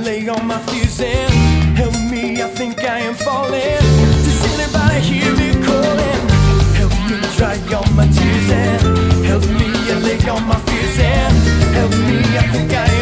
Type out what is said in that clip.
lay all my fears in. Help me, I think I am falling. Does anybody hear me calling? Help me dry all my tears and help me, I lay all my fears in. Help me, I think I am